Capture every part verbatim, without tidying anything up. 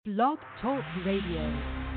Blog Talk Radio.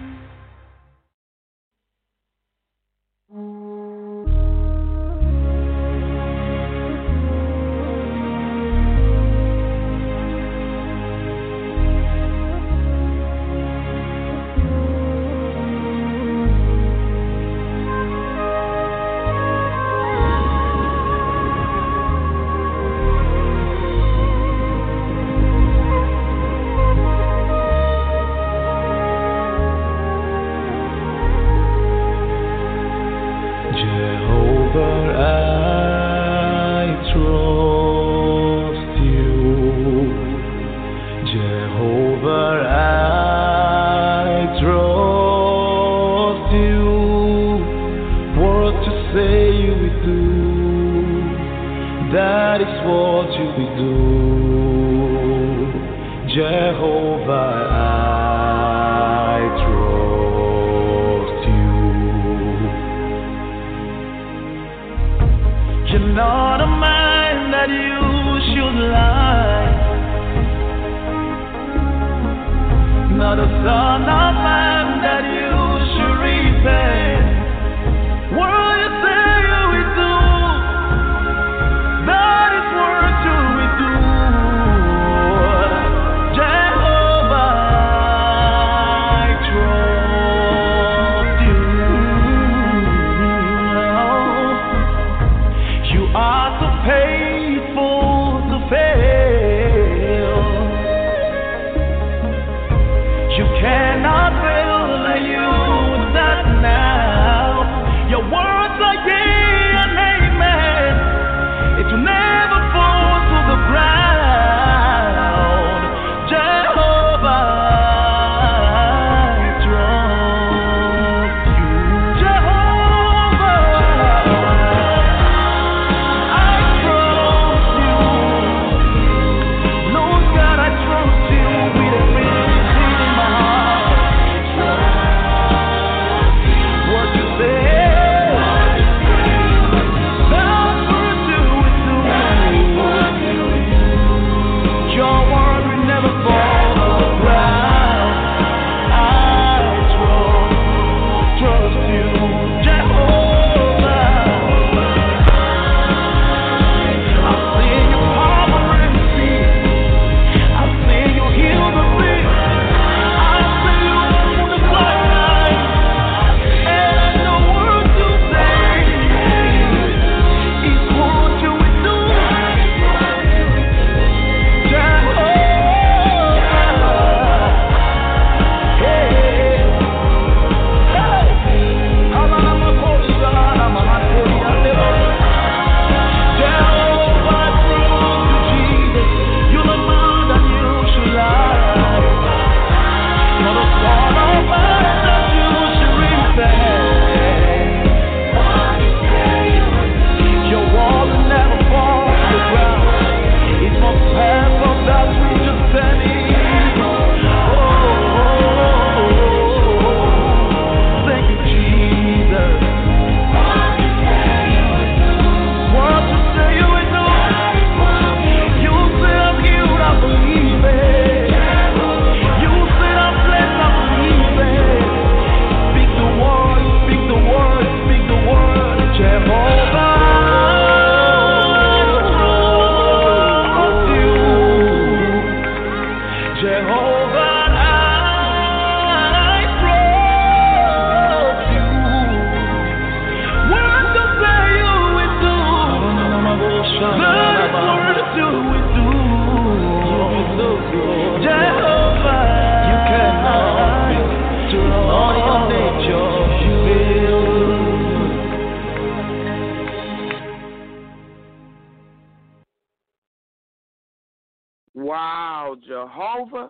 Wow, Jehovah,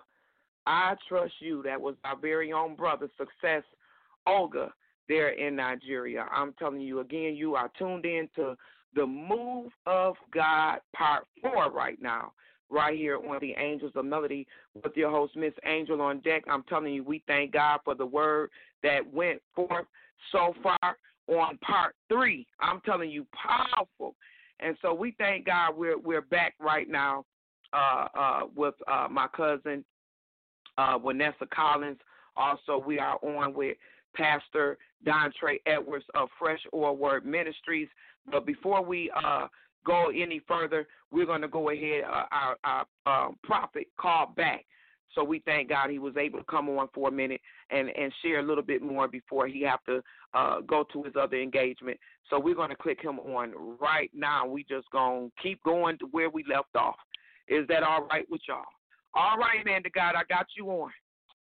I trust you. That was our very own brother, Success Olga, there in Nigeria. I'm telling you again, you are tuned in to the Move of God Part four right now, right here on the Angels of Melody with your host, Miss Angel on deck. I'm telling you, we thank God for the word that went forth so far on Part three. I'm telling you, powerful. And so we thank God we're we're back right now uh, uh, with uh, my cousin uh, Vanessa Collins. Also, we are on with Pastor Dontre Edwards of Fresh Oil Word Ministries. But before we uh, go any further, we're going to go ahead. Uh, our our uh, prophet called back. So we thank God he was able to come on for a minute and, and share a little bit more before he have to uh, go to his other engagement. So we're going to click him on right now. We just going to keep going to where we left off. Is that all right with y'all? All right, man, to God, I got you on.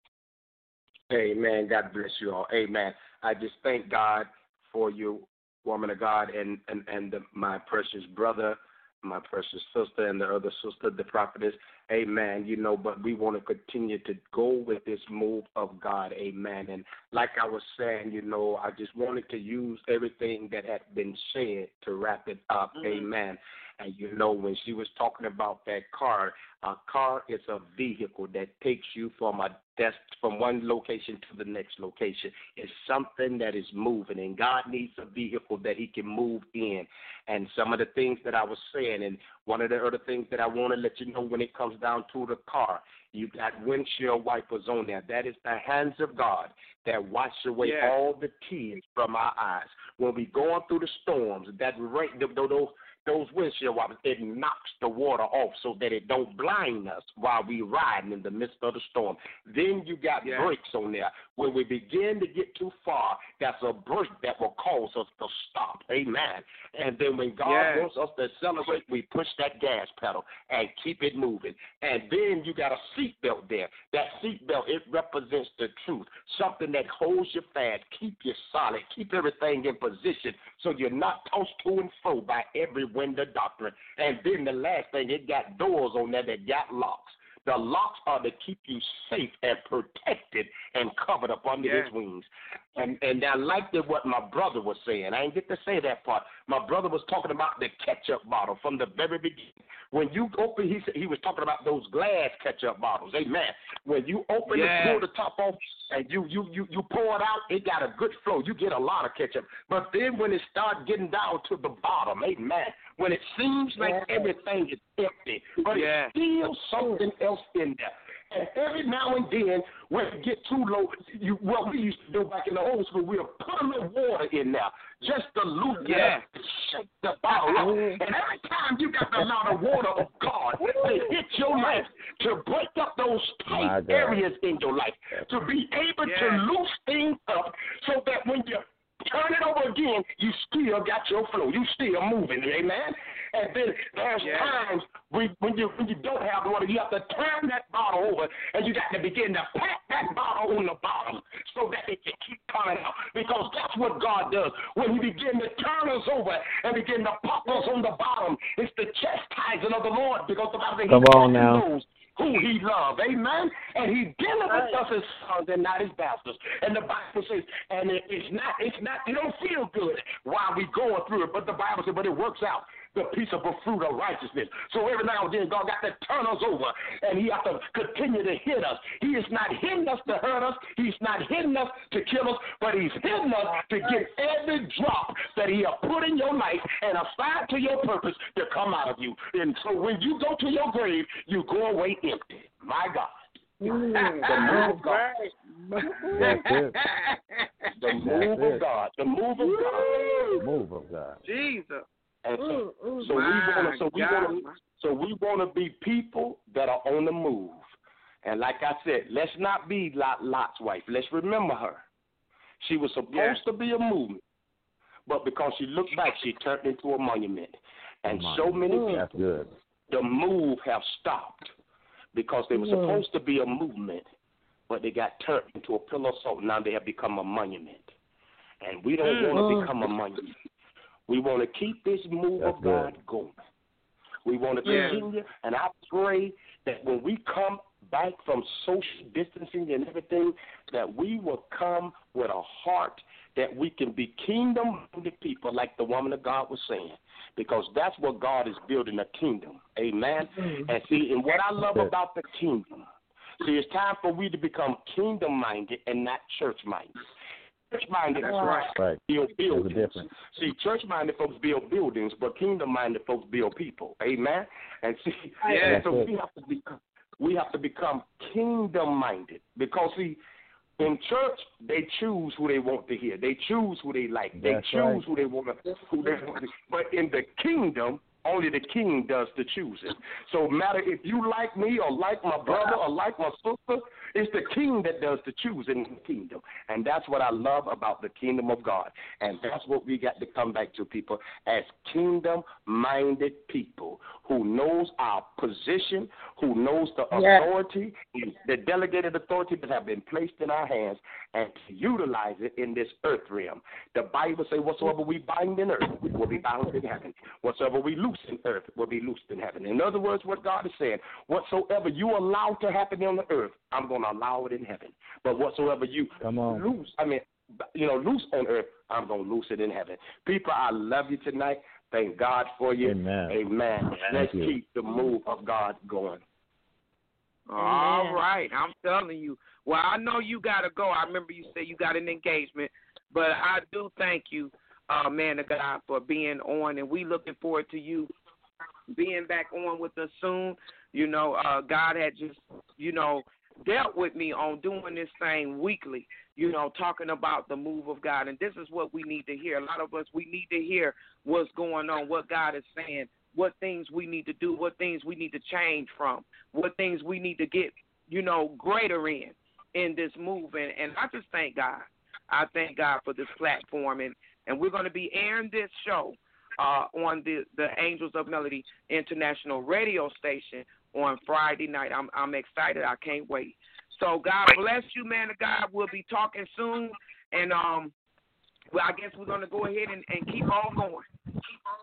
Amen. God bless you all. Amen. I just thank God for you, woman of God, and, and, and the, my precious brother, my precious sister, and the other sister, the prophetess. Amen. You know, but we want to continue to go with this move of God. Amen. And like I was saying, you know, I just wanted to use everything that had been said to wrap it up. Mm-hmm. Amen. And, you know, when she was talking about that car, a car is a vehicle that takes you from a desk, from one location to the next location. It's something that is moving, and God needs a vehicle that he can move in. And some of the things that I was saying, and one of the other things that I want to let you know when it comes down to the car, you got windshield wipers on there. That is the hands of God that wash away yeah. all the tears from our eyes. When we going through the storms, that rain, those those windshield wipers, it knocks the water off so that it don't blind us while we riding in the midst of the storm. Then you got yeah. brakes on there. When we begin to get too far, that's a brake that will cause us to stop. Amen. And then when God yeah. wants us to accelerate, we push that gas pedal and keep it moving. And then you got a seatbelt there. That seatbelt, it represents the truth, something that holds you fast, keep you solid, keep everything in position so you're not tossed to and fro by every wind of doctrine. And then the last thing, it got doors on there that got locks. The locks are to keep you safe and protected and covered up under yeah. his wings. And and I liked it what my brother was saying. I didn't get to say that part. My brother was talking about the ketchup bottle from the very beginning. When you open, he said, he was talking about those glass ketchup bottles. Amen. When you open yeah. it, pull the top off, and you, you, you, you pour it out, it got a good flow. You get a lot of ketchup. But then when it starts getting down to the bottom, amen, when it seems like yeah. everything is empty, but yeah. it's still something else in there. And every now and then, when it get too low, you, what we used to do back in the old school, we'll put a little water in there just to loosen yeah. it up, shake the bottle up. And every time you got the amount of water of God to hit your life, to break up those tight areas in your life, to be able yeah. to loose things up so that when you turn it over again, you still got your flow. You still moving, amen? And then there's yeah. times when, when you when you don't have the water, you have to turn that bottle over, and you got to begin to pat that bottle on the bottom so that it can keep coming out. Because that's what God does. When He begin to turn us over and begin to pop us on the bottom, it's the chastising of the Lord. Because the Bible says He knows who He loves, amen? And He delivers us as sons and not as bastards. And the Bible says, and it, it's not, it's not, it don't feel good while we going through it, but the Bible says, but it works out the peaceable fruit of righteousness. So every now and then, God got to turn us over, and He has to continue to hit us. He is not hitting us to hurt us. He's not hitting us to kill us, but He's hitting us to get every drop that He has put in your life and assigned to your purpose to come out of you. And so when you go to your grave, you go away empty. My God. Mm, the move of God. The move of God. The move of God. Move of God. Jesus. And so, so we want to, so we want to, so we want to be people that are on the move. And like I said, let's not be Lot, Lot's wife. Let's remember her. She was supposed yeah. to be a movement, but because she looked back, she turned into a monument. And so many people, the move have stopped because they were supposed to be a movement, but they got turned into a pillar of salt. Now they have become a monument. And we don't mm. want to become a monument. We want to keep this move That's of God good. going. We want to yeah. continue, and I pray that when we come back from social distancing and everything, that we will come with a heart that we can be kingdom-minded people like the woman of God was saying, because that's what God is building, a kingdom. Amen? Mm-hmm. And see, and what I love about the kingdom, see, it's time for we to become kingdom-minded and not church-minded. Church-minded right. right. build buildings. See, church-minded folks build buildings, but kingdom-minded folks build people. Amen? And see, yeah, so we have to become, we have to become kingdom-minded. Because, see, in church, they choose who they want to hear. They choose who they like. They That's choose right. who they want to, who they want to. But in the kingdom, only the king does the choosing. So matter if you like me or like my brother or like my sister, it's the king that does the choosing in the kingdom. And that's what I love about the kingdom of God. And that's what we got to come back to, people, as kingdom-minded people who knows our position, who knows the Yes. authority, the delegated authority that have been placed in our hands, and to utilize it in this earth realm. The Bible says, whatsoever we bind in earth will be bound in heaven. Whatsoever we loose in earth will be loosed in heaven. In other words, what God is saying, whatsoever you allow to happen on the earth, I'm going to allow it in heaven. But whatsoever you Come on. loose, I mean, you know, loose on earth, I'm going to loose it in heaven. People, I love you tonight. Thank God for you. Amen. Amen. Thank Let's you. keep the move of God going. All Amen. right, I'm telling you. Well, I know you got to go. I remember you said you got an engagement, but I do thank you, uh, man of God, for being on, and we looking forward to you being back on with us soon. You know, uh, God had just, you know, dealt with me on doing this thing weekly, you know, talking about the move of God, and this is what we need to hear. A lot of us, we need to hear what's going on, what God is saying, what things we need to do, what things we need to change from, what things we need to get, you know, greater in, in this move. And, and I just thank God. I thank God for this platform. And, and we're going to be airing this show uh, on the, the Angels of Melody International radio station on Friday night. I'm, I'm excited. I can't wait. So God bless you, man of God. We'll be talking soon. And, um, well, I guess we're going to go ahead and, and keep on going.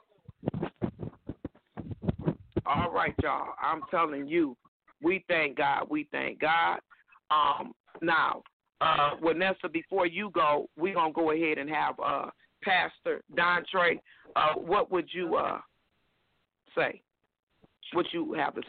All right, y'all. I'm telling you, we thank God. We thank God. Um, now, uh, Vanessa, before you go, we're going to go ahead and have uh, Pastor Dontre. Uh, what would you uh, say? What you have to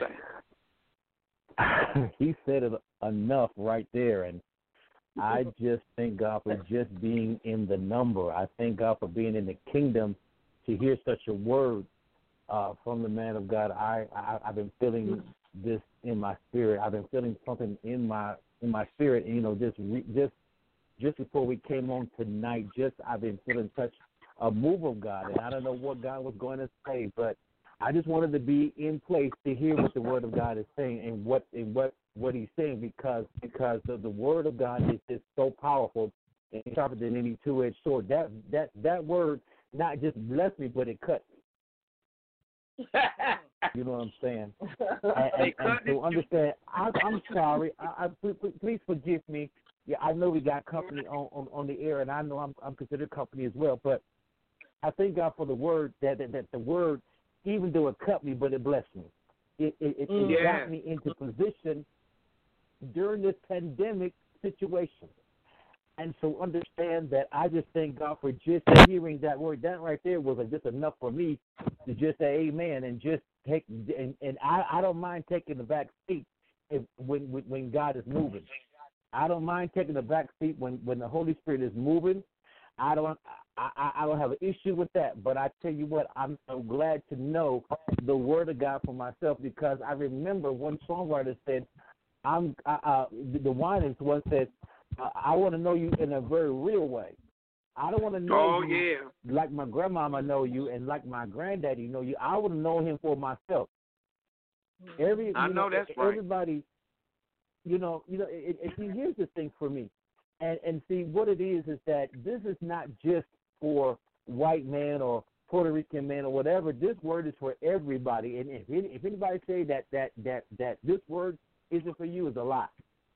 say? He said it enough right there, and I just thank God for just being in the number. I thank God for being in the kingdom to hear such a word uh, from the man of God. I, I I've been feeling this in my spirit. I've been feeling something in my in my spirit. And, you know, just re, just just before we came on tonight, just I've been feeling such a move of God, and I don't know what God was going to say, but I just wanted to be in place to hear what the Word of God is saying and what and what, what He's saying, because because the, the Word of God is just so powerful and sharper than any two-edged sword. That that that word not just blessed me, but it cut me. You know what I'm saying? And, and, and so understand, I, I'm sorry. I, I, please, please forgive me. Yeah, I know we got company on, on, on the air, and I know I'm, I'm considered company as well. But I thank God for the word that that, that the word, even though it cut me, but it blessed me. It it, it, it Yeah. got me into position during this pandemic situation. And so understand that I just thank God for just hearing that word. That right there was just enough for me to just say amen and just take. And, and I, I don't mind taking the back seat if, when, when when God is moving. I don't mind taking the back seat when, when the Holy Spirit is moving. I don't I, I don't have an issue with that. But I tell you what, I'm so glad to know the word of God for myself, because I remember one songwriter said, I'm uh, uh, the Winans one said, I want to know you in a very real way. I don't want to know Oh, you yeah. like my grandmama know you and like my granddaddy know you. I want to know him for myself. Every, I you know that's right. Everybody, you know, you know. It, it, see, here's the thing for me, and and see what it is is that this is not just for white man or Puerto Rican man or whatever. This word is for everybody. And if if anybody say that that that that this word isn't for you, is a lie.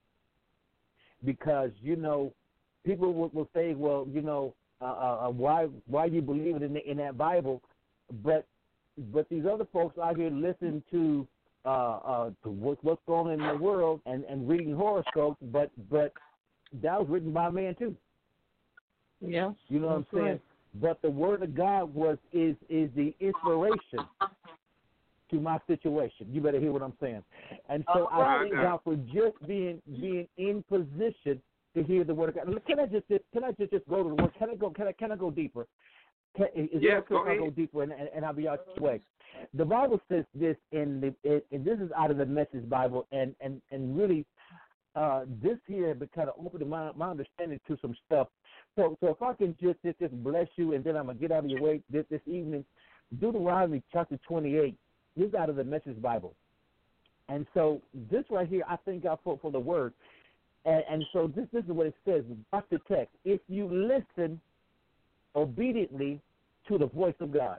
Because, you know, people will, will say, well, you know, uh, uh, why why you believe it in, the, in that Bible, but but these other folks out here listen to uh, uh, to what, what's going on in the world and, and reading horoscopes, but but that was written by a man too. Yeah, you know what I'm saying. Right. But the Word of God was is is the inspiration to my situation. You better hear what I'm saying. And so oh, I thank God for just being being in position to hear the word of God. Can I just can I just, just go to the word? Can I go? Can I can I go deeper? Can, is yeah, it okay if I go deeper and, and, and I'll be out your way? The Bible says this in the, it, and this is out of the Message Bible, and and and really, uh, this here but kind of opened my my understanding to some stuff. So so if I can just just, just bless you, and then I'm gonna get out of your way this, this evening. Deuteronomy chapter twenty-eight. This is out of the Message Bible, and so this right here, I thank God for for the word, and, and so this this is what it says. Watch the text. If you listen obediently to the voice of God,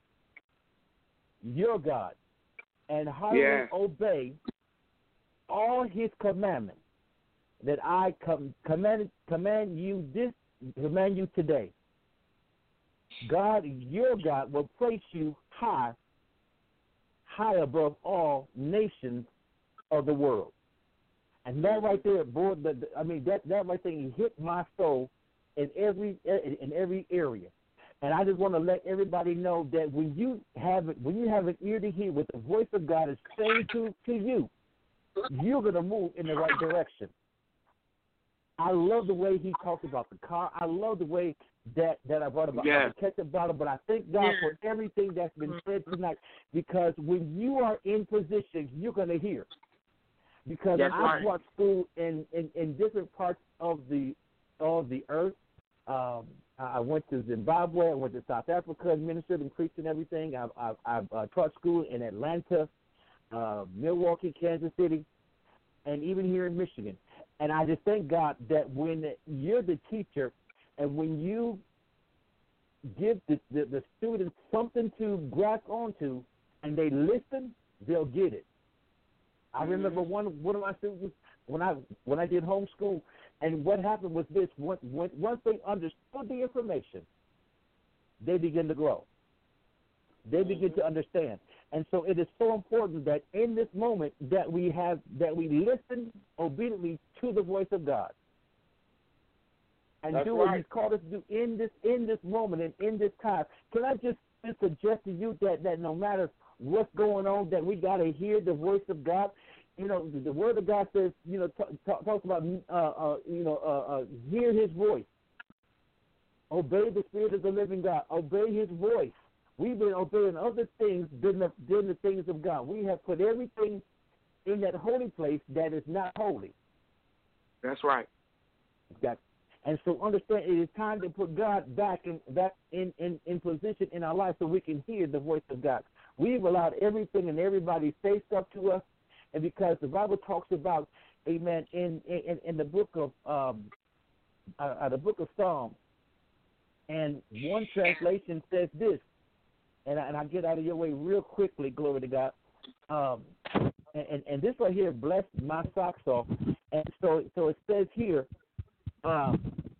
your God, and heartily yeah. obey all His commandments that I com- command command you this command you today, God, your God, will place you high, high above all nations of the world. And that right there, boy, the, the, I mean that that right there, hit my soul in every in every area. And I just want to let everybody know that when you have it, when you have an ear to hear what the voice of God is saying to, to you, you're going to move in the right direction. I love the way he talks about the car. I love the way that, that I brought about yeah. the ketchup bottle. But I thank God yeah. for everything that's been said tonight, because when you are in position, you're going to hear. Because That's I right. brought school in, in, in different parts of the of the earth. Um, I went to Zimbabwe. I went to South Africa and ministered and preached and everything. I've, I've, I've uh, taught school in Atlanta, uh, Milwaukee, Kansas City, and even here in Michigan. And I just thank God that when you're the teacher and when you give the, the, the students something to grasp onto and they listen, they'll get it. I remember one one of my students when I when I did homeschool, and what happened was this: once once they understood the information, they begin to grow. They begin to understand, and so it is so important that in this moment that we have that we listen obediently to the voice of God, and That's do what right. He's called us to do in this in this moment and in this time. Can I just suggest to you that that no matter what's going on, that we got to hear the voice of God. You know, the, the Word of God says, you know, t- t- talks about, uh, uh, you know, uh, uh, hear His voice. Obey the Spirit of the living God. Obey His voice. We've been obeying other things than the, than the things of God. We have put everything in that holy place that is not holy. That's right. That, and so understand it is time to put God back in back in, in, in position in our life so we can hear the voice of God. We've allowed everything and everybody to say stuff to us, and because the Bible talks about, amen, in in, in the book of um, uh, the book of Psalms, and one translation says this, and I, and I get out of your way real quickly, glory to God. Um, and, and, and this right here blessed my socks off, and so so it says here, um,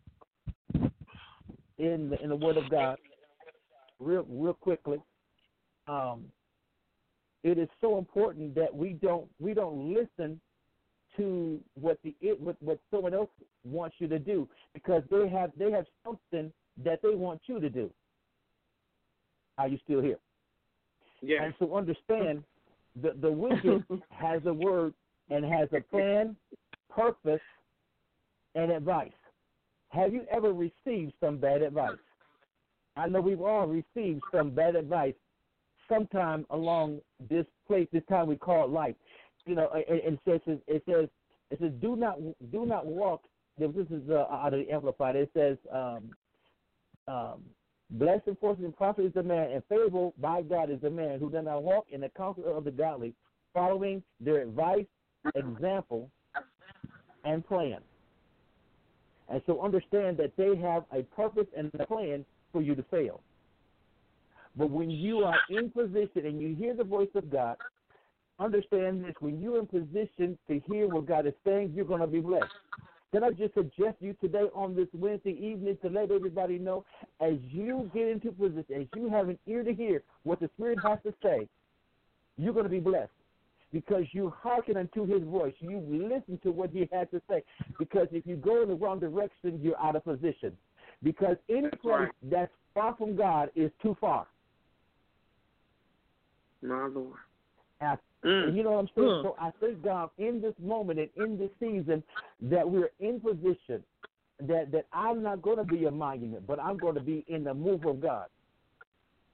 in the, in the Word of God, real real quickly. Um, it is so important that we don't we don't listen to what the it, what, what someone else wants you to do, because they have they have something that they want you to do. Are you still here? Yeah. And so understand, the the wicked has a word and has a plan, purpose, and advice. Have you ever received some bad advice? I know we've all received some bad advice sometime along this place, this time we call life. You know, it, it says it says it says do not do not walk. This is uh, out of the Amplified. It says, um, um, blessed and fortunate and prosperous is the man, and favorable by God is the man who does not walk in the counsel of the godly, following their advice, example, and plan. And so understand that they have a purpose and a plan for you to fail. But when you are in position and you hear the voice of God, understand this: when you're in position to hear what God is saying, you're going to be blessed. Can I just suggest you today on this Wednesday evening to let everybody know, as you get into position, as you have an ear to hear what the Spirit has to say, you're going to be blessed, because you hearken unto His voice. You listen to what He has to say, because if you go in the wrong direction, you're out of position. Because any That's place right. that's far from God is too far. My Lord. And, Mm. and you know what I'm saying? Mm. So I thank God in this moment and in this season that we're in position, that, that I'm not going to be a monument, but I'm going to be in the move of God.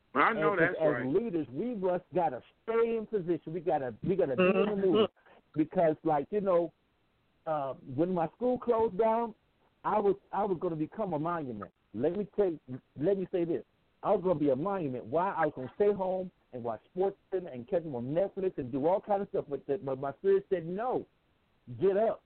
I know and that's as right. leaders, we must gotta stay in position. We gotta we gotta be Mm-hmm. in the move because, like you know, uh, when my school closed down, I was I was going to become a monument. Let me tell you, let me say this: I was going to be a monument. Why? I was going to stay home and watch sports and, and catch them on Netflix and do all kind of stuff. But, the, but my spirit said, no, get up,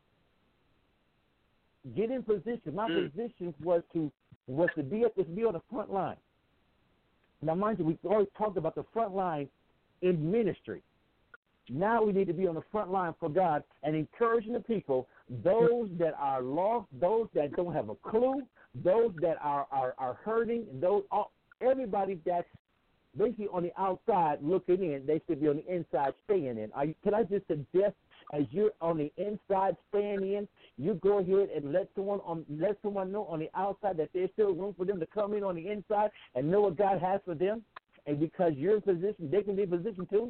get in position. My Mm. position was to was to be at this be on the front line. Now, mind you, we always talked about the front line in ministry. Now we need to be on the front line for God and encouraging the people, those that are lost, those that don't have a clue, those that are, are, are hurting, those all, everybody that's basically on the outside looking in, they should be on the inside staying in. Are you, can I just suggest, as you're on the inside staying in, you go ahead and let someone on let someone know on the outside that there's still room for them to come in on the inside and know what God has for them, and because you're in position, they can be in position too.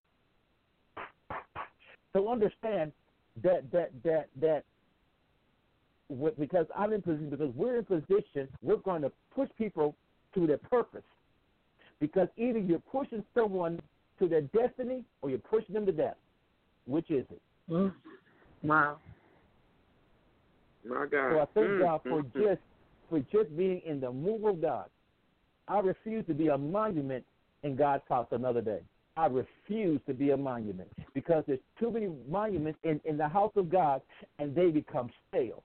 So understand that that that that because I'm in position, because we're in position, we're going to push people to their purpose. Because either you're pushing someone to their destiny or you're pushing them to death. Which is it? Mm. Wow. My God. So I thank Mm, God for mm, just for just being in the move of God. I refuse to be a monument in God's house another day. I refuse to be a monument because there's too many monuments in, in the house of God, and they become stale.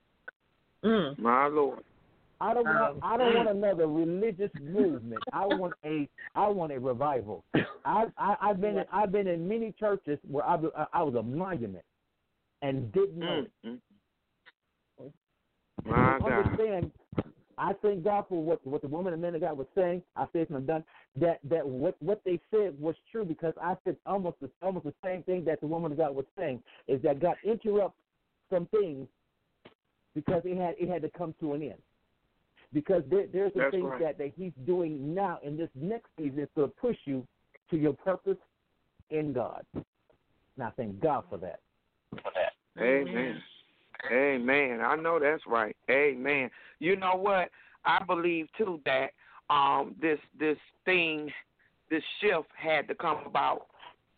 Mm. My Lord. I don't want. Um, I don't want another religious movement. I want a. I want a revival. I, I I've been. In, I've been in many churches where I, I was a monument, and didn't know Mm, it. mm. My So God. understand. I thank God for what what the woman and man of God was saying. I said and done that. That what what they said was true because I said almost the, almost the same thing that the woman of God was saying is that God interrupts some things because it had it had to come to an end. Because there, there's some That's things right. that, that he's doing now in this next season is to push you to your purpose in God. And I thank God for that. Amen. Amen. I know that's right. Amen. You know what? I believe too that um, this this thing, this shift had to come about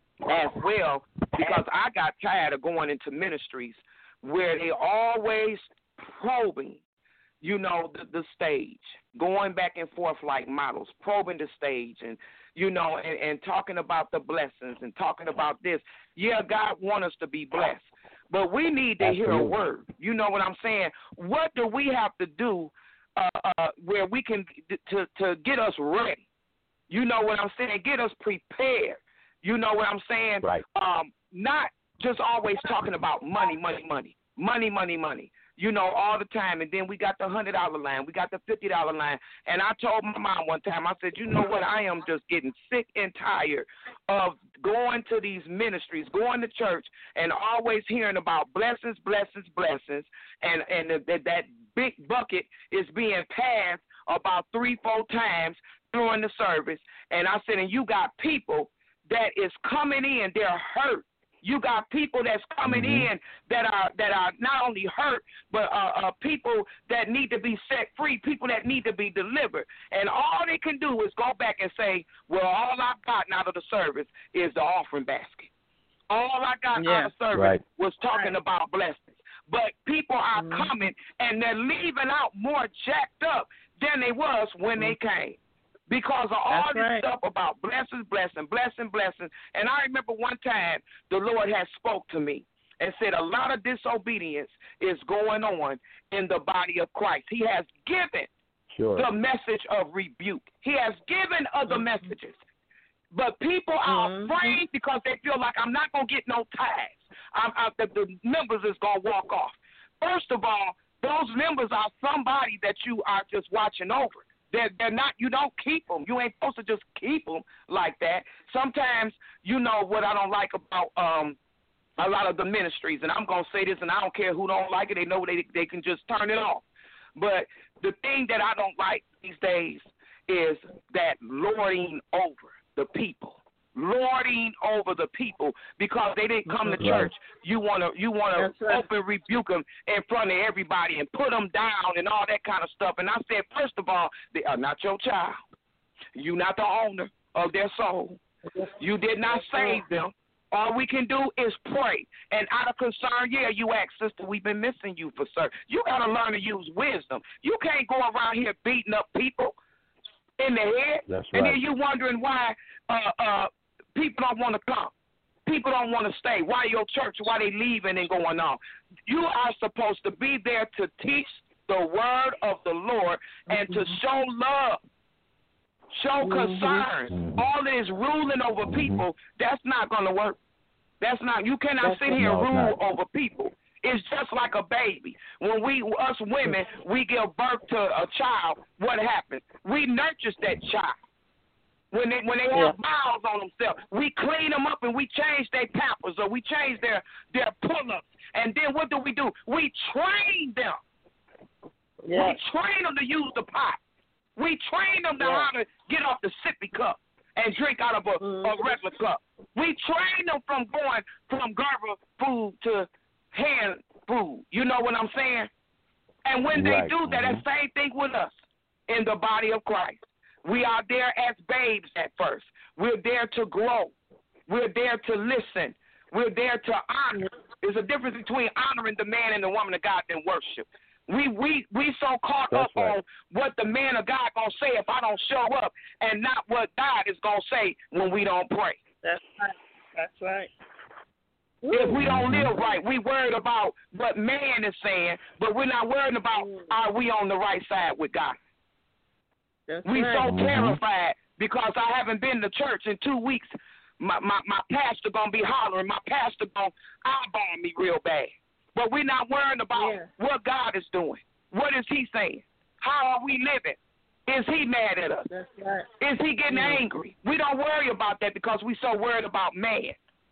as well because I got tired of going into ministries where they always probing, you know, the, the stage, going back and forth like models, probing the stage and, you know, and, and talking about the blessings and talking about this. Yeah, God wants us to be blessed. But we need to Absolutely. hear a word. You know what I'm saying? What do we have to do uh, uh, where we can to to get us ready? You know what I'm saying? Get us prepared. You know what I'm saying? Right. Um, not just always talking about money, money, money, money, money, money. You know, all the time. And then we got the hundred dollar line, we got the fifty dollar line. And I told my mom one time, I said, you know what? I am just getting sick and tired of going to these ministries, going to church, and always hearing about blessings, blessings, blessings, and and the, that big bucket is being passed about three, four times during the service. And I said, and you got people that is coming in, they're hurt. You got people that's coming mm-hmm. in that are that are not only hurt, but uh, uh, people that need to be set free, people that need to be delivered. And all they can do is go back and say, well, all I got out of the service is the offering basket. All I got yeah. out of service right. was talking right. about blessings. But people are mm-hmm. coming, and they're leaving out more jacked up than they was when mm-hmm. they came. Because of all That's this right. stuff about blessings, blessing, blessing, blessing. And I remember one time the Lord had spoke to me and said a lot of disobedience is going on in the body of Christ. He has given sure. the message of rebuke. He has given other mm-hmm. messages. But people are mm-hmm. afraid because they feel like I'm not going to get no tithes. I'm, I, the, the members is going to walk off. First of all, those members are somebody that you are just watching over. They're, they're not, you don't keep them. You ain't supposed to just keep them like that. Sometimes, you know what I don't like about um, a lot of the ministries, and I'm going to say this, and I don't care who don't like it. They know they they can just turn it off. But the thing that I don't like these days is that lording over the people. Lording over the people because they didn't come to church. You want to you want to right. open rebuke them in front of everybody and put them down and all that kind of stuff. And I said, first of all, they are not your child. You're not the owner of their soul. You did not save them. All we can do is pray. And out of concern, yeah, you ask, sister, we've been missing you for certain. You got to learn to use wisdom. You can't go around here beating up people in the head. That's and right. then you wondering why uh, uh, people don't want to come. People don't want to stay. Why your church, why they leaving and going on. You are supposed to be there to teach the word of the Lord and to show love. Show concern. Mm-hmm. All this ruling over Mm-hmm. people, that's not going to work. That's not. You cannot That's sit here and no, rule not. over people. It's just like a baby. When we, us women, we give birth to a child, what happens? We nurture that child. When they when they have Yeah. miles on themselves, we clean them up and we change their pampers or we change their, their pull-ups. And then what do we do? We train them. Yeah. We train them to use the pot. We train them to Yeah. how to get off the sippy cup and drink out of a, Mm-hmm. a regular cup. We train them from going from garble food to hand food. You know what I'm saying? And when they Right. do that, Mhm. that same thing with us in the body of Christ. We are there as babes at first. We're there to grow. We're there to listen. We're there to honor. There's a difference between honoring the man and the woman of God than worship. We we we so caught That's up right. on what the man of God gonna say if I don't show up, and not what God is gonna say when we don't pray. That's right. That's right. If we don't Mhm. live right, we worried about what man is saying, but we're not worried about are we on the right side with God. That's We right. so Mhm. terrified because I haven't been to church in two weeks. My my my pastor gonna be hollering. My pastor gonna eyeball me real bad. But we're not worrying about Yeah. what God is doing. What is He saying? How are we living? Is He mad at us? That's right. Is He getting Mhm. angry? We don't worry about that because we're so worried about man.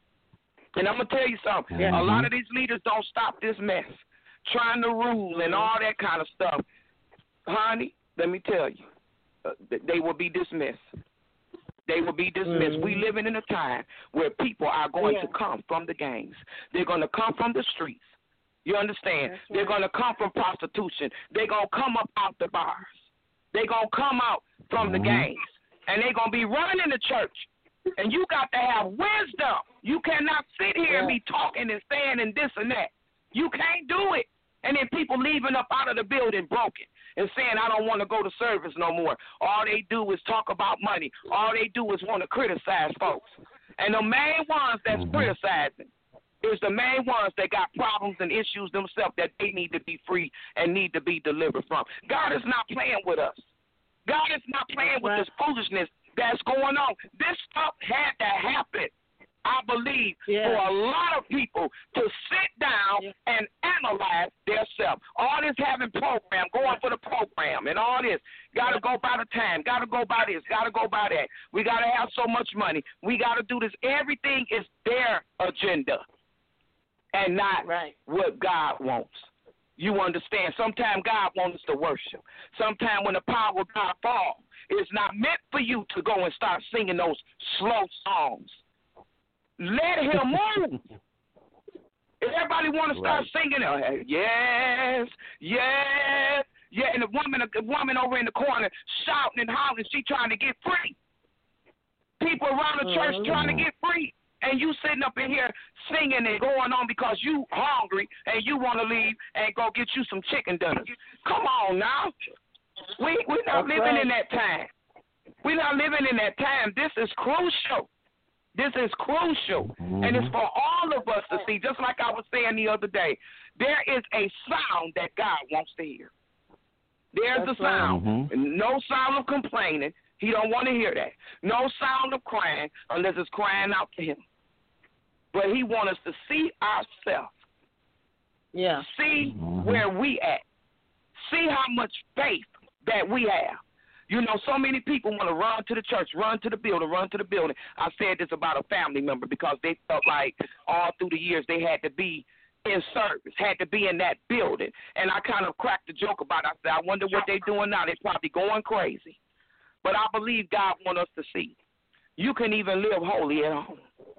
And I'm gonna tell you something. Yeah. A lot of these leaders don't stop this mess, trying to rule and all that kind of stuff. Honey, let me tell you, uh, they will be dismissed. They will be dismissed. Mhm. We living in a time where people are going Yeah. to come from the gangs. They're going to come from the streets. You understand? That's They're right. going to come from prostitution. They're going to come up out the bars. They're going to come out from the Mhm. gangs. And they're going to be running the church. And you got to have wisdom. You cannot sit here and be talking and saying and this and that. You can't do it. And then people leaving up out of the building broken and saying, I don't want to go to service no more. All they do is talk about money. All they do is want to criticize folks. And the main ones that's Mhm. criticizing is the main ones that got problems and issues themselves that they need to be free and need to be delivered from. God is not playing with us. God is not playing with this foolishness that's going on. This stuff had to happen, I believe, Yeah. for a lot of people to sit down Yeah. and analyze themselves. All this having program, going for the program, and all this. Got to go by the time. Got to go by this. Got to go by that. We got to have so much money. We got to do this. Everything is their agenda and not Right. what God wants. You understand? Sometimes God wants us to worship. Sometimes when the power of God falls, it's not meant for you to go and start singing those slow songs. Let Him move. If everybody want to start Right. singing, uh, yes, yes, yeah, and the woman, a woman over in the corner shouting and hollering, she trying to get free. People around the church Mhm. trying to get free, and you sitting up in here singing and going on because you hungry and you want to leave and go get you some chicken dinners. Come on now. We we're not That's living right. in that time. We're not living in that time. This is crucial. This is crucial. And it's Mhm. for all of us to see, just like I was saying the other day. There is a sound that God wants to hear. There's That's a right. sound. Mhm. No sound of complaining. He don't want to hear that. No sound of crying unless it's crying out to Him. But He wants us to see ourselves. Yeah. See Mhm. where we at. See how much faith that we have. You know, so many people want to run to the church, run to the building, run to the building. I said this about a family member because they felt like all through the years they had to be in service, had to be in that building. And I kind of cracked a joke about it. I said, I wonder what they're doing now. They're probably going crazy. But I believe God wants us to see. You can even live holy at home.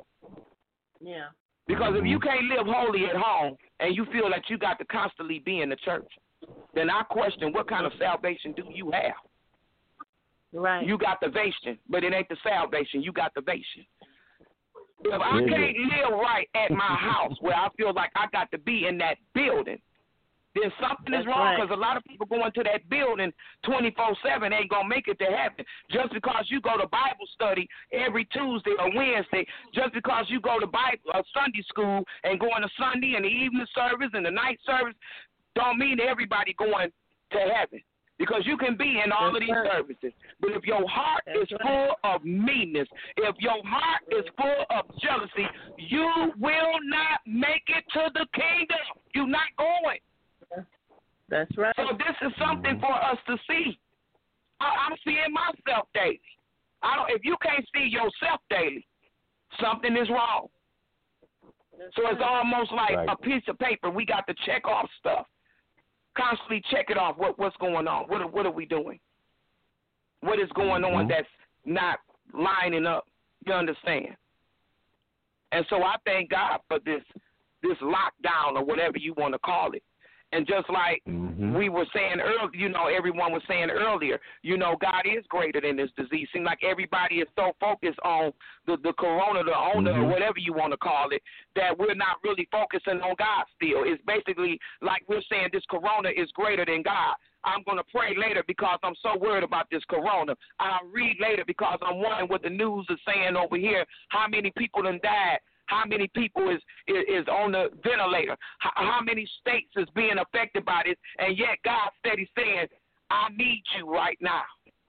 Yeah. Because if you can't live holy at home and you feel that you got to constantly be in the church, then I question what kind of salvation do you have? Right. You got the vation, but it ain't the salvation. You got the vation. If I can't live right at my house where I feel like I got to be in that building, then something That's is wrong, because right. a lot of people go into that building twenty-four seven ain't going to make it to heaven. Just because you go to Bible study every Tuesday or Wednesday, just because you go to Bible uh, Sunday school and going to Sunday and the evening service and the night service, don't mean everybody going to heaven. Because you can be in all That's of these right. services. But if your heart That's is right. full of meanness, if your heart is full of jealousy, you will not make it to the kingdom. You're not going. That's right. So this is something for us to see. I, I'm seeing myself daily. I don't, if you can't see yourself daily, something is wrong. That's So it's right. almost like Right. a piece of paper. We got to check off stuff. Constantly check it off. What what's going on? What are, what are we doing? What is going on Mhm. that's not lining up? You understand? And so I thank God for this this lockdown or whatever you want to call it. And just like Mhm. we were saying earlier, you know, everyone was saying earlier, you know, God is greater than this disease. Seems like everybody is so focused on the, the corona, the owner, Mhm. or whatever you want to call it, that we're not really focusing on God still. It's basically like we're saying this corona is greater than God. I'm going to pray later because I'm so worried about this corona. I'll read later because I'm wondering what the news is saying over here, how many people done died. How many people is, is is on the ventilator? How, how many states is being affected by this? And yet God steady saying, I need you right now.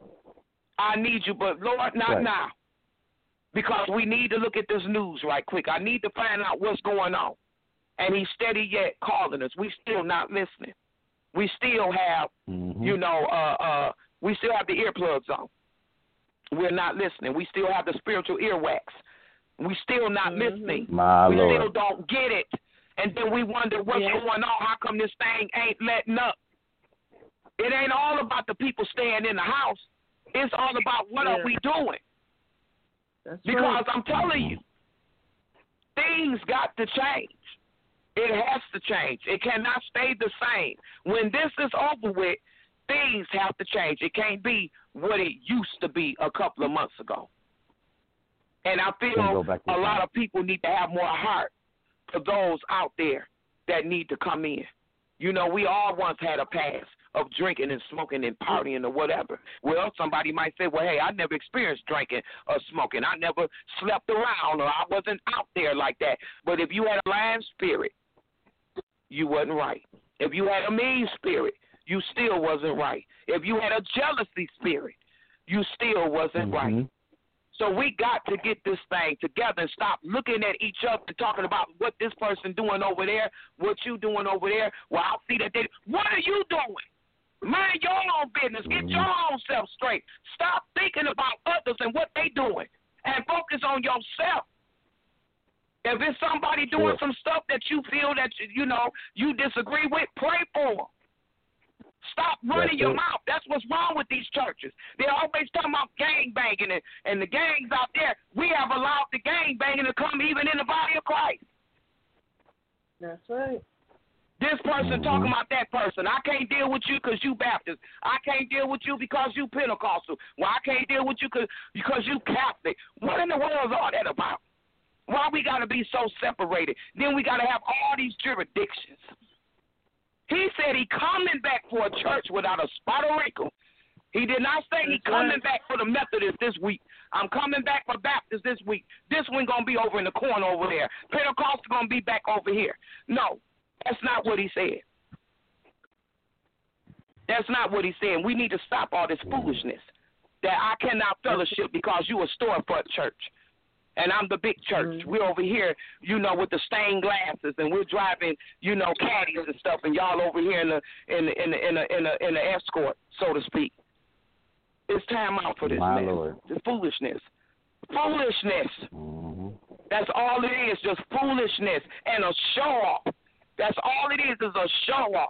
I need you, but Lord, not Right. now. Because we need to look at this news right quick. I need to find out what's going on. And he's steady yet calling us. We still not listening. We still have, Mhm. you know, uh, uh, we still have the earplugs on. We're not listening. We still have the spiritual earwax. We still not Mhm. listening. My we Lord. still don't get it. And then we wonder what's Yeah. going on. How come this thing ain't letting up? It ain't all about the people staying in the house. It's all about what Yeah. are we doing? That's Because right. I'm telling you, things got to change. It has to change. It cannot stay the same. When this is over with, things have to change. It can't be what it used to be a couple of months ago. And I Can't feel go back to a lot time. of people need to have more heart for those out there that need to come in. You know, we all once had a past of drinking and smoking and partying or whatever. Well, somebody might say, well, hey, I never experienced drinking or smoking. I never slept around or I wasn't out there like that. But if you had a lying spirit, you wasn't right. If you had a mean spirit, you still wasn't right. If you had a jealousy spirit, you still wasn't right. Mhm. So we got to get this thing together and stop looking at each other and talking about what this person doing over there, what you doing over there. Well, I see that they. What are you doing? Mind your own business. Get Mhm. your own self straight. Stop thinking about others and what they doing, and focus on yourself. If it's somebody doing Sure. some stuff that you feel that you know you disagree with, pray for them. Stop running That's your it. mouth. That's what's wrong with these churches. They're always talking about gang banging, and, and the gangs out there. We have allowed the gang banging to come even in the body of Christ. That's right. This person Mhm. talking about that person. I can't deal with you because you Baptist. I can't deal with you because you Pentecostal. Well, I can't deal with you cause, because you Catholic. What in the world is all that about? Why we got to be so separated? Then we got to have all these jurisdictions. He said he coming back for a church without a spot or wrinkle. He did not say he That's coming right. back for the Methodist this week. I'm coming back for Baptist this week. This one going to be over in the corner over there. Pentecostal going to be back over here. No, that's not what he said. That's not what he's saying. We need to stop all this foolishness that I cannot fellowship because you a storefront church. And I'm the big church. Mm-hmm. We're over here, you know, with the stained glasses, and we're driving, you know, caddies and stuff, and y'all over here in the in the in the in the in the, in the escort, so to speak. It's time out for this, My man. Lord. It's foolishness. Foolishness. Mhm. That's all it is, just foolishness and a show off. That's all it is, is a show off.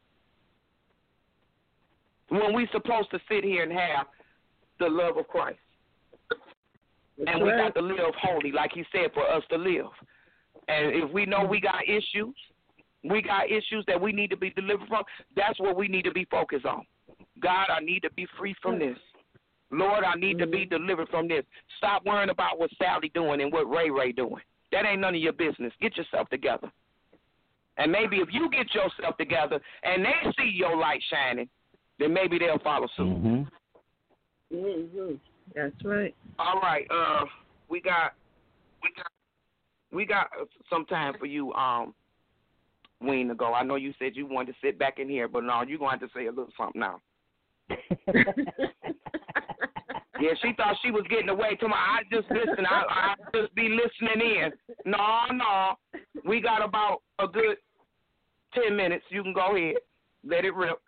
When we supposed to sit here and have the love of Christ. That's And we right. got to live holy, like he said, for us to live. And if we know we got issues, we got issues that we need to be delivered from, that's what we need to be focused on. God, I need to be free from this. Lord, I need mm-hmm. to be delivered from this. Stop worrying about what Sally doing and what Ray Ray doing. That ain't none of your business. Get yourself together. And maybe if you get yourself together and they see your light shining, then maybe they'll follow suit. Mm-hmm. Mm-hmm. That's right. All right. Uh, we got we got we got some time for you, um, Ween, to go. I know you said you wanted to sit back in here, but no, you're going to have to say a little something now. Yeah, she thought she was getting away. To my, I just listen. I I just be listening in. No, no, we got about a good ten minutes. You can go ahead, let it rip.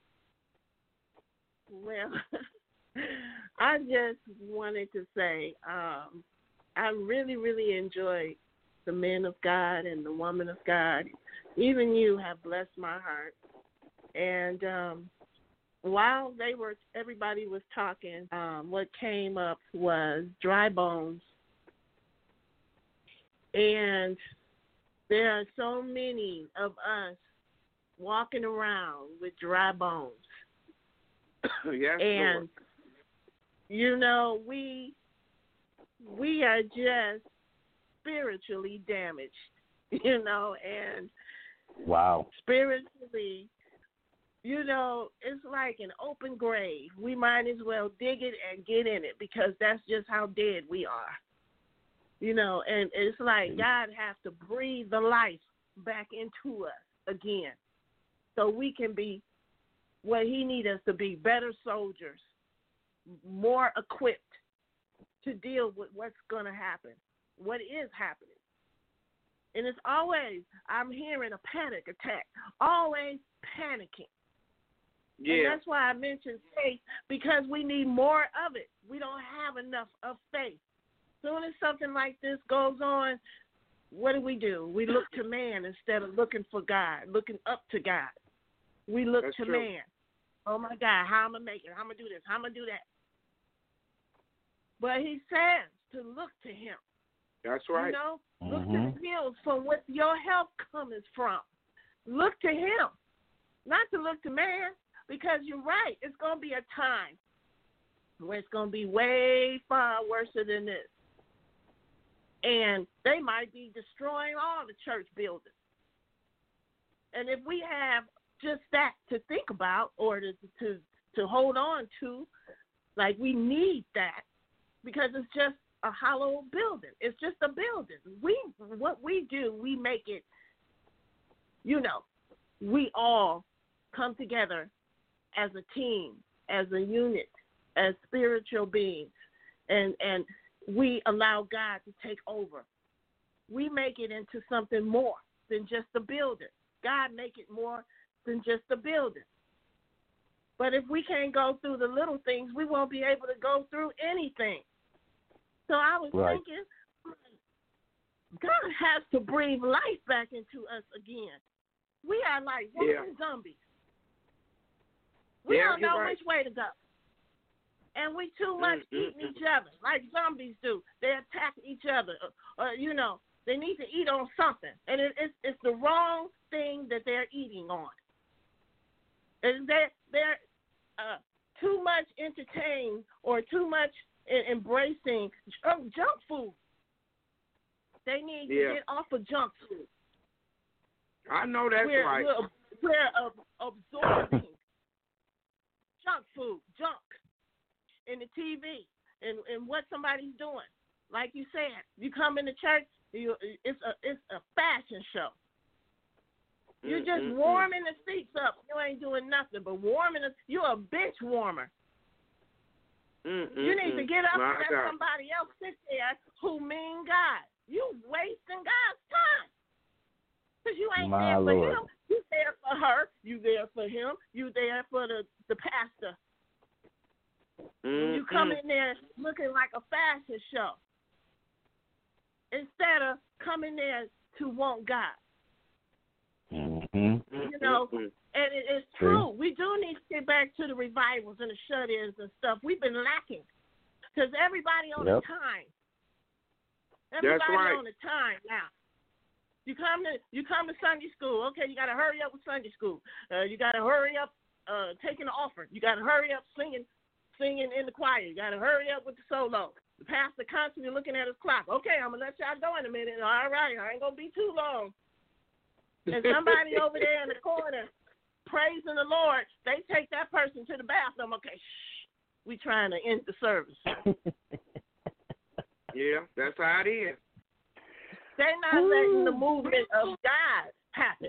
Well, I just wanted to say um, I really, really enjoyed the men of God and the woman of God. Even you have blessed my heart. And um, while they were, everybody was talking, um, what came up was dry bones. And there are so many of us walking around with dry bones. Yes, and Lord. you know, we we are just spiritually damaged, you know, and wow. spiritually, you know, it's like an open grave. We might as well dig it and get in it because that's just how dead we are. You know, and it's like God has to breathe the life back into us again so we can be what he needs us to be, better soldiers, more equipped to deal with what's going to happen, what is happening. And it's always, I'm hearing a panic attack, always panicking. Yeah. And that's why I mentioned faith, because we need more of it. We don't have enough of faith. Soon as something like this goes on, what do we do? We look to man instead of looking for God, looking up to God. We look That's to true. man. Oh, my God, how am I make it? How am I do this? How am I do that? But he says to look to him. That's right. You know, Mm-hmm. look to the hills from where your help comes from. Look to him, not to look to man, because you're right. It's going to be a time where it's going to be way far worse than this. And they might be destroying all the church buildings. And if we have just that to think about or to, to to hold on to, like we need that because it's just a hollow building. It's just a building. We what we do, we make it, you know, we all come together as a team, as a unit, as spiritual beings, and and we allow God to take over. We make it into something more than just a building. God make it more than just a building. But if we can't go through the little things, we won't be able to go through anything. So I was right. thinking, God has to breathe life back into us again. We are like walking Yeah. zombies. We Yeah, don't you're know right. which way to go. And we too much Mm, mm, eating mm. each other, like zombies do. They attack each other. Or, or, you know, they need to eat on something. And it, it's, it's the wrong thing that they're eating on. And they're, they're uh, too much entertained or too much in, embracing junk, junk food. They need Yeah. to get off of junk food. I know that's we're, right. We're, we're uh, absorbing junk food, junk in the T V and, and what somebody's doing. Like you said, you come into church, you, it's a it's a fashion show. You're just Mm-mm-mm. warming the seats up. You ain't doing nothing but warming the. You're a bench warmer. Mm-mm-mm. You need to get up My and let God. somebody else sit there who mean God. You wasting God's time. Because you ain't My there for Lord. him. You there for her. You there for him. You there for the, the pastor. Mm-mm. You come in there looking like a fashion show instead of coming there to want God. Mm-hmm. You know, Mm-mm. and it, it's true. We do need to get back to the revivals and the shut-ins and stuff. We've been lacking because everybody on Yep. the time. That's Everybody right. on the time now. You come to you come to Sunday school. Okay, you got to hurry up with Sunday school. Uh, you got to hurry up uh, taking the offering. You got to hurry up singing singing in the choir. You got to hurry up with the solo. The pastor constantly looking at his clock. Okay, I'm going to let y'all go in a minute. All right, I ain't going to be too long. And somebody over there in the corner praising the Lord, they take that person to the bathroom. Okay, shh, we trying to end the service. Yeah, that's how it is. They're not letting the movement of God happen.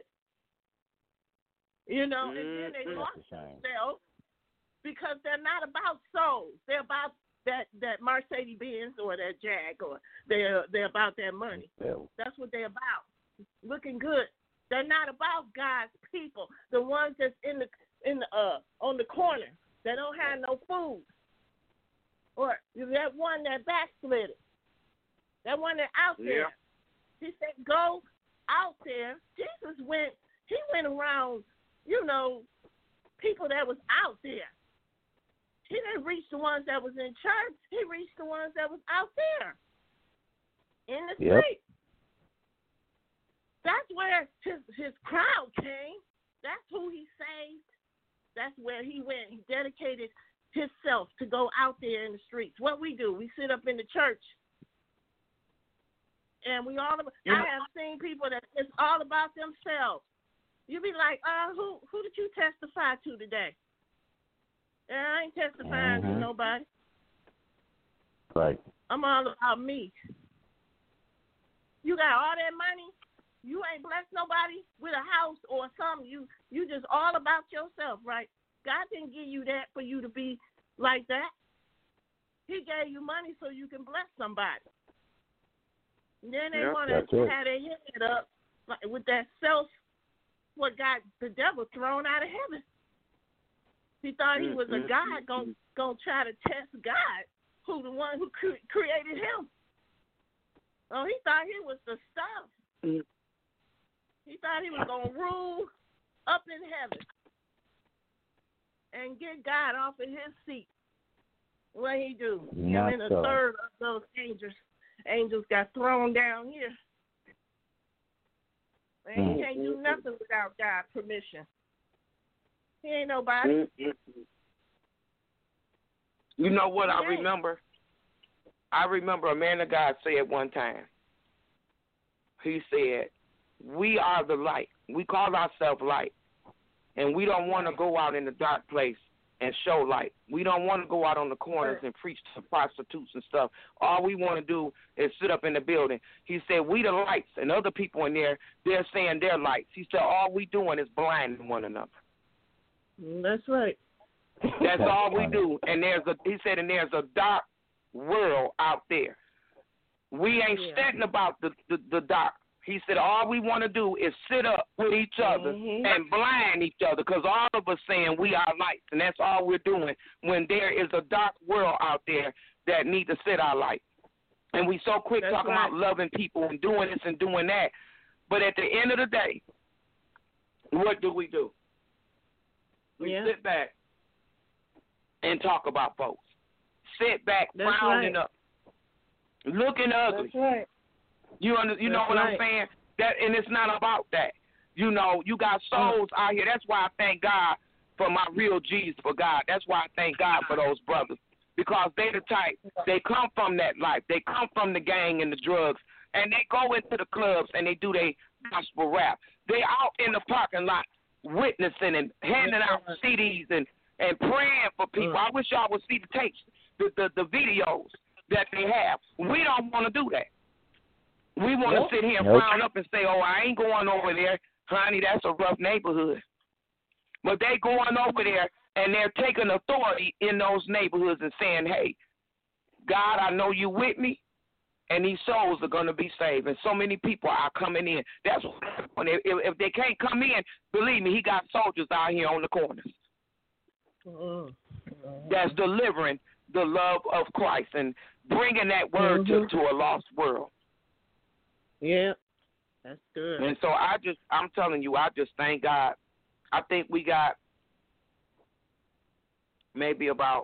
You know, and then they lost themselves because they're not about souls. They're about that, that Mercedes Benz or that Jag, or they're they're about that money. That's what they're about. Looking good. They're not about God's people. The ones that's in the in the uh on the corner that don't have no food. Or that one that backslid. That one that out there. Yeah. He said, go out there. Jesus went he went around, you know, people that was out there. He didn't reach the ones that was in church. He reached the ones that was out there in the Yep. street. That's where his his crowd came. That's who he saved. That's where he went. He dedicated himself to go out there in the streets. What we do, we sit up in the church, and we all. Yeah. I have seen people that it's all about themselves. You be like, uh, who who did you testify to today? And I ain't testifying Mm-hmm. to nobody. Right. I'm all about me. You got all that money. You ain't blessed nobody with a house or something. You you just all about yourself, right? God didn't give you that for you to be like that. He gave you money so you can bless somebody. And then they Yep, want to that's it. have their head up like, with that self, what got the devil thrown out of heaven. He thought he was a God going to try to test God, who the one who cre- created him. Oh, he thought he was the stuff. Mm. He thought he was going to rule up in heaven and get God off of his seat. What he do? Not Him and a so. third of those angels angels got thrown down here. And Mm. he can't do nothing without God's permission. He ain't nobody. You know what I Yeah. remember? I remember a man of God said one time. He said, we are the light. We call ourselves light. And we don't want to go out in the dark place and show light. We don't want to go out on the corners and preach to prostitutes and stuff. All we want to do is sit up in the building. He said, we the lights, and other people in there, they're saying they're lights. He said, all we doing is blinding one another. That's right. That's all we do. And there's a, he said, and there's a dark world out there. We ain't Yeah. studying about the, the, the dark. He said, all we want to do is sit up with each other Mhm. and blind each other, because all of us saying we are lights, and that's all we're doing when there is a dark world out there that need to set our light. And we so quick That's talking right. about loving people and doing this and doing that. But at the end of the day, what do we do? We Yeah. sit back and talk about folks. Sit back, That's frowning right. up, looking ugly. That's right. You under, you know That's what right. I'm saying? That, and it's not about that. You know, you got souls out here. That's why I thank God for my real G's for God. That's why I thank God for those brothers, because they the type. They come from that life. They come from the gang and the drugs, and they go into the clubs and they do their gospel rap. They out in the parking lot witnessing and handing out C Ds and, and praying for people. I wish y'all would see the tapes, the, the, the videos that they have. We don't want to do that. We want to Nope. sit here and Nope. frown up and say, oh, I ain't going over there. Honey, that's a rough neighborhood. But they going over there, and they're taking authority in those neighborhoods and saying, hey, God, I know you with me, and these souls are going to be saved. And so many people are coming in. That's what, if, if they can't come in, believe me, he got soldiers out here on the corners Mhm. that's delivering the love of Christ and bringing that word Mhm. to, to a lost world. Yeah. That's good. And so I just, I'm telling you, I just thank God. I think we got maybe about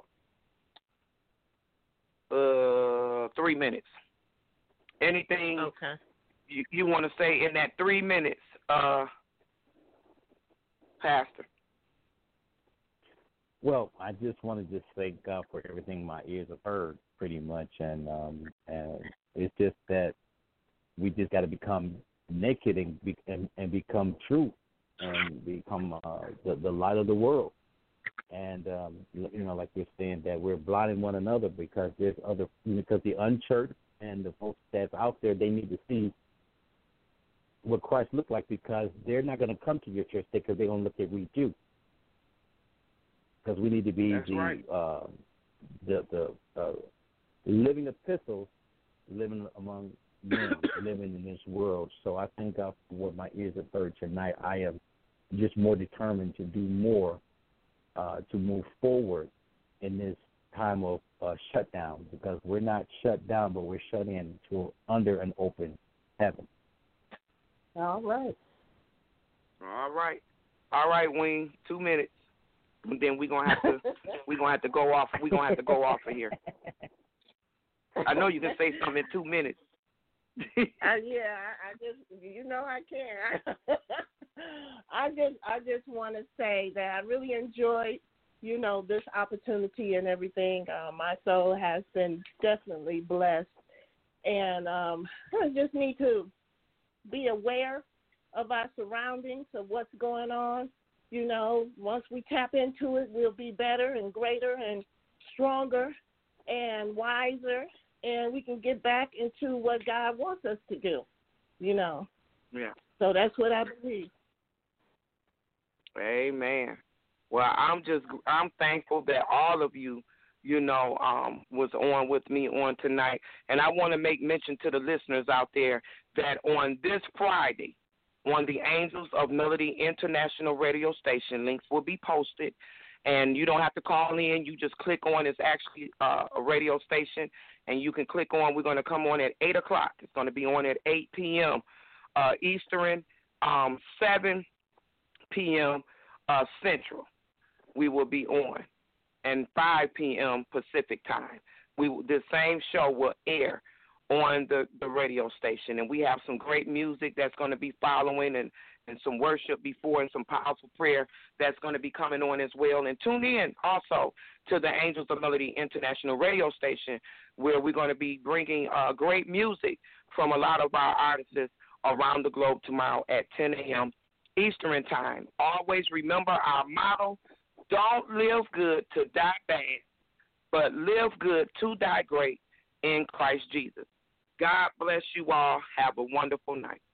uh, three minutes. Anything Okay. you, you want to say in that three minutes, uh, Pastor? Well, I just want to just thank God for everything my ears have heard, pretty much, and um, and it's just that we just got to become naked and, be, and and become true, and become uh, the the light of the world. And um, you know, like you're saying, that we're blinding one another because there's other because the unchurched and the folks that's out there, they need to see what Christ looked like, because they're not going to come to your church because they're going to look at read you. Because we need to be That's the, right. uh, the the uh, living epistles, living among men, living in this world. So I thank God for what my ears have heard tonight. I am just more determined to do more uh, to move forward in this time of uh, shutdown, because we're not shut down, but we're shut in to under an open heaven. All right. All right. All right, Wing. Two minutes. And then we're gonna have to we're gonna have to go off we're gonna have to go off of here. I know you can say something in two minutes. uh, yeah, I, I just you know I can. I just I just want to say that I really enjoyed, you know, this opportunity and everything. Uh, my soul has been definitely blessed, and um, I just need to be aware of our surroundings, of what's going on. You know, once we tap into it, we'll be better and greater and stronger and wiser, and we can get back into what God wants us to do, you know. Yeah. So that's what I believe. Amen. Well, I'm just I'm thankful that all of you, you know, um, was on with me on tonight. And I want to make mention to the listeners out there that on this Friday, on the Angels of Melody International radio station, links will be posted. And you don't have to call in. You just click on. It's actually uh, a radio station, and you can click on. We're going to come on at eight o'clock. It's going to be on at eight p.m. Uh, Eastern, um, seven p.m. Uh, Central. We will be on, and five p.m. Pacific time. We the same show will air on the, the radio station, and we have some great music that's going to be following, and, and some worship before, and some powerful prayer that's going to be coming on as well. And tune in also to the Angels of Melody International radio station, where we're going to be bringing uh, great music from a lot of our artists around the globe tomorrow at ten a.m. Eastern time. Always remember our motto: don't live good to die bad, but live good to die great in Christ Jesus. God bless you all. Have a wonderful night.